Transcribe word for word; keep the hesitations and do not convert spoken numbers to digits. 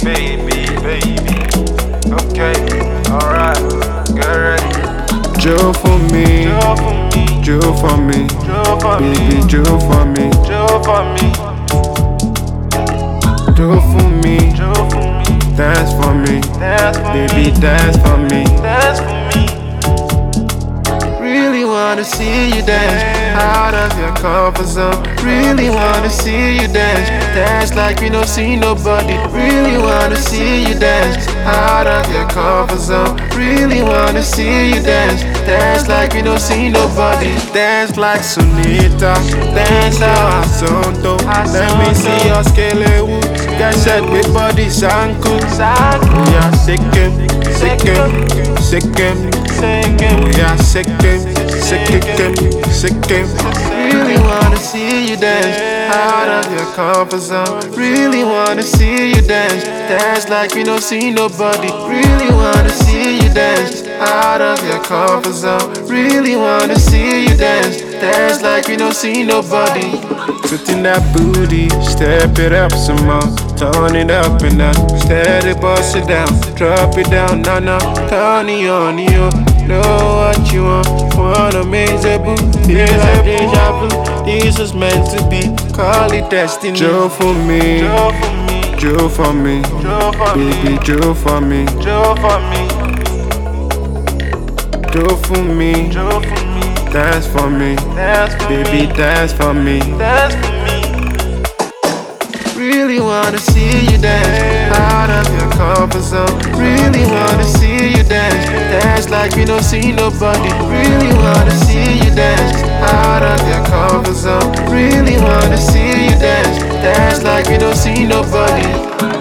baby, baby. Okay, alright, get ready. Joe for me, Joe for me, Joe for me, Joe for me, baby Joe for me, Joe for me, Joe for me, Joe for me, dance for me, dance for baby me, dance for me. dance for me. Really wanna see you dance out of your comfort zone. Really wanna see you dance, dance like you don't see nobody. Really wanna see you dance out of your comfort zone. Really wanna see you dance, dance like you don't see nobody. Dance like Sunita, dance like Azonto. Let me see your skelewu, get set with body sanku. Yeah, sick him, sick him, sick him. Yeah, sick him, sick him, sick him. Really wanna see you dance out of your comfort zone. Really wanna see you dance, dance like you don't see nobody. Really wanna see you dance out of your comfort zone. Really wanna see you dance, dance like you don't see nobody. Putting that booty, step it up some more, turn it up and down, steady bust it down, drop it down, nah nah, turn it on you. Know what you want, wanna make a boo, feel like deja vu. This was meant to be, call it destiny. Joe for me, Joe for me, Joe for me, Joe for baby me, Joe for me, Joe for me, Joe for me, Joe for me, dance for me, dance for baby me, dance for me. dance for me. Really wanna see you dance out of your comfort zone. Really wanna see you dance, dance like you don't see nobody. Really wanna see you dance out of your comfort zone. Really wanna see you dance, dance like you don't see nobody.